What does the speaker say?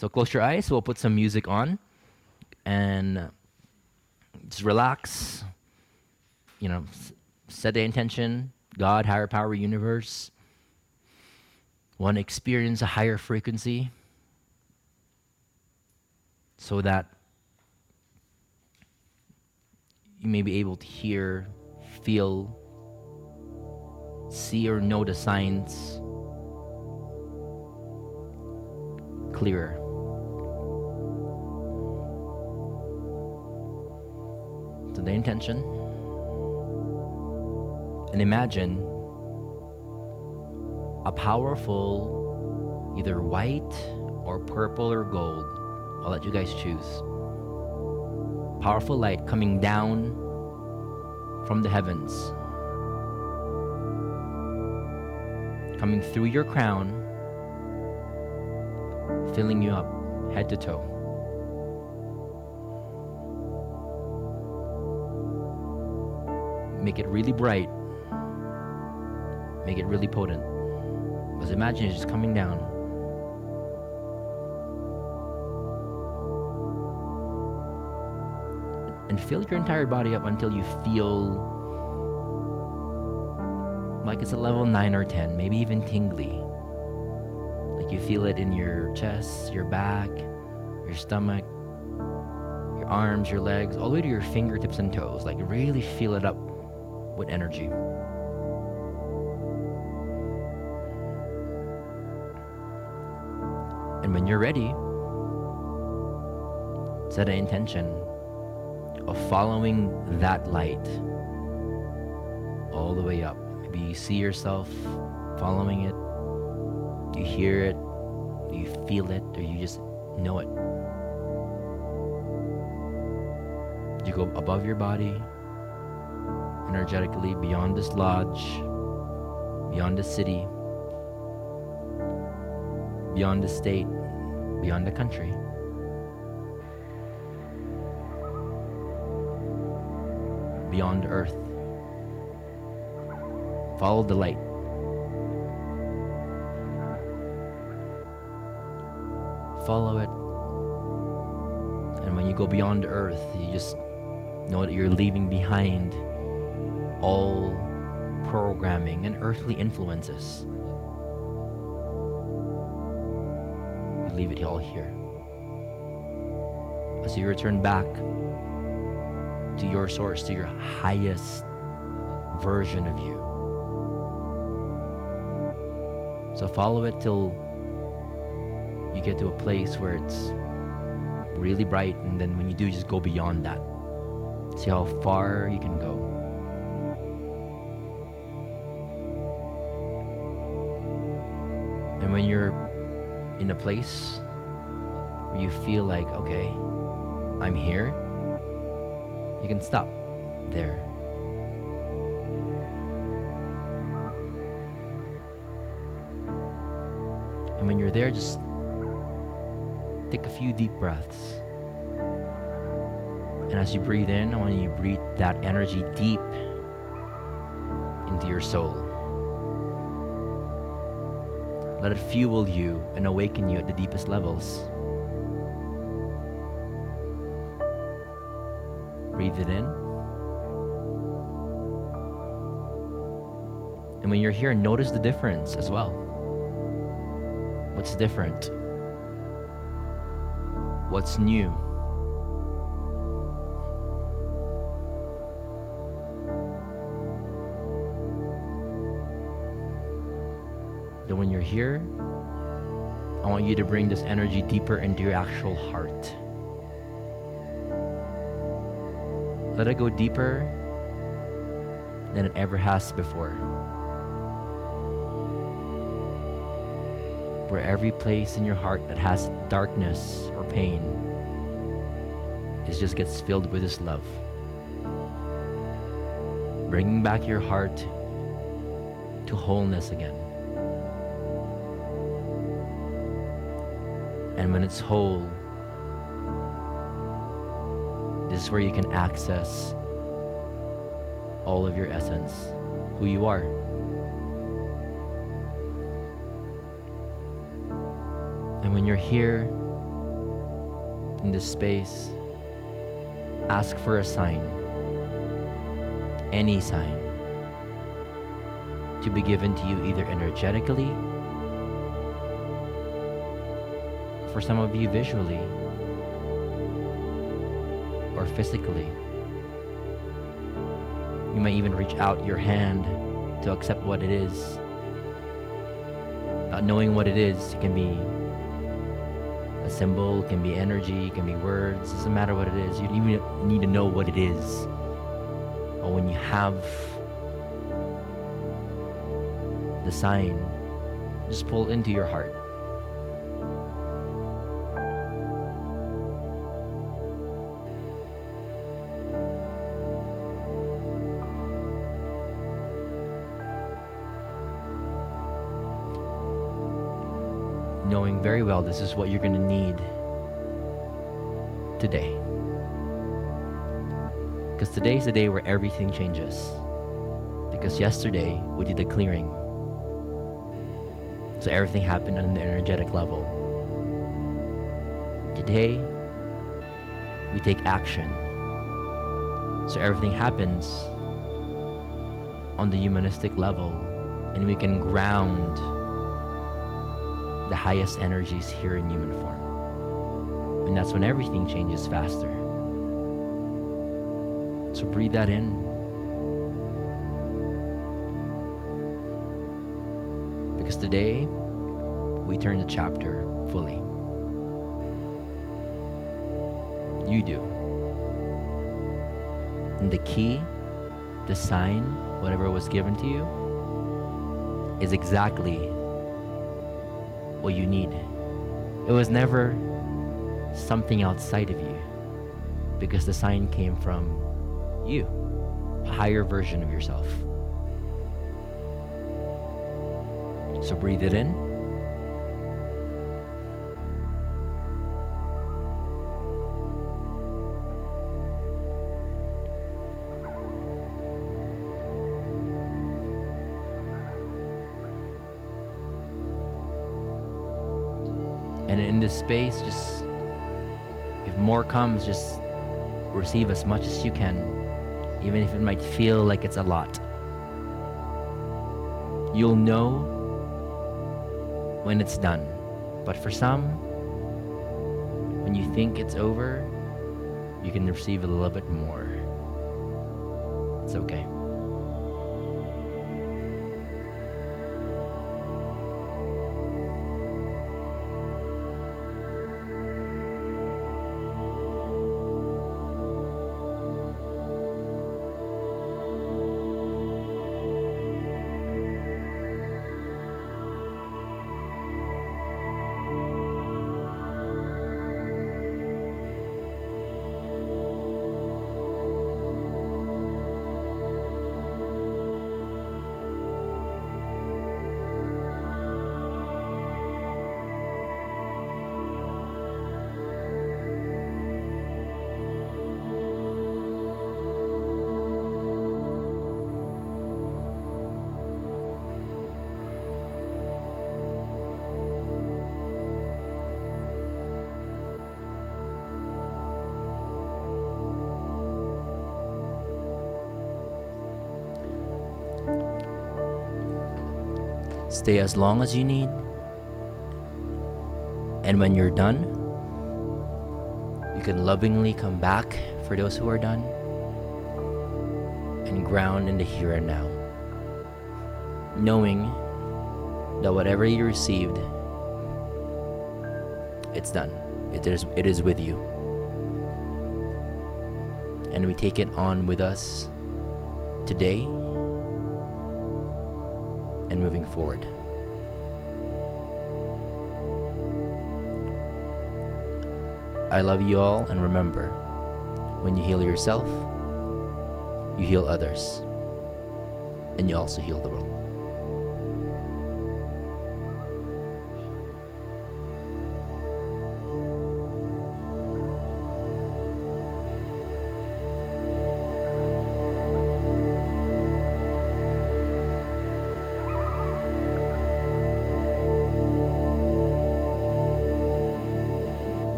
So close your eyes. We'll put some music on and just relax. Set the intention. God, higher power, universe. Want to experience a higher frequency so that you may be able to hear, feel, see or know the signs clearer. So the intention, and imagine a powerful, either white or purple or gold, I'll let you guys choose, powerful light coming down from the heavens, coming through your crown, filling you up head to toe. Make it really bright, make it really potent. Because imagine it's just coming down. And fill your entire body up until you feel like it's a level 9 or 10, maybe even tingly. Like you feel it in your chest, your back, your stomach, your arms, your legs, all the way to your fingertips and toes. Like really feel it up with energy. And when you're ready, set an intention of following that light all the way up. Maybe you see yourself following it, you hear it, you feel it, or you just know it. You go above your body, energetically, beyond this lodge, beyond the city, beyond the state, beyond the country. Beyond earth. Follow the light. Follow it. And when you go beyond earth, you just know that you're leaving behind all programming and earthly influences. You leave it all here. As you return back to your source, to your highest version of you. So follow it till you get to a place where it's really bright, and then when you do, just go beyond that. See how far you can go. And when you're in a place where you feel like, okay, I'm here, you can stop there. And when you're there, just take a few deep breaths. And as you breathe in, I want you to breathe that energy deep into your soul. Let it fuel you and awaken you at the deepest levels. Breathe it in. And when you're here, notice the difference as well. What's different? What's new? Then when you're here, I want you to bring this energy deeper into your actual heart. Let it go deeper than it ever has before. Where every place in your heart that has darkness or pain just gets filled with this love. Bringing back your heart to wholeness again. And when it's whole, this is where you can access all of your essence, who you are. And when you're here, in this space, ask for a sign, any sign, to be given to you either energetically, for some of you visually, or physically. You might even reach out your hand to accept what it is. Not knowing what it is, it can be a symbol, it can be energy, it can be words. It doesn't matter what it is. You don't even need to know what it is. But when you have the sign, just pull it into your heart. Knowing very well this is what you're going to need today. Because today is the day where everything changes. Because yesterday we did the clearing. So everything happened on the energetic level. Today, we take action. So everything happens on the humanistic level, and we can ground the highest energies here in human form. And that's when everything changes faster. So breathe that in. Because today, we turn the chapter fully. You do. And the key, the sign, whatever was given to you, is exactly what you need. It was never something outside of you, because the sign came from you, a higher version of yourself. So breathe it in. And in this space, just, if more comes, just receive as much as you can, even if it might feel like it's a lot. You'll know when it's done. But for some, when you think it's over, you can receive a little bit more. It's okay. Stay as long as you need, and when you're done, you can lovingly come back for those who are done and ground in the here and now, knowing that whatever you received, it's done. It is with you, and we take it on with us today and moving forward. I love you all, and remember, when you heal yourself, you heal others, and you also heal the world.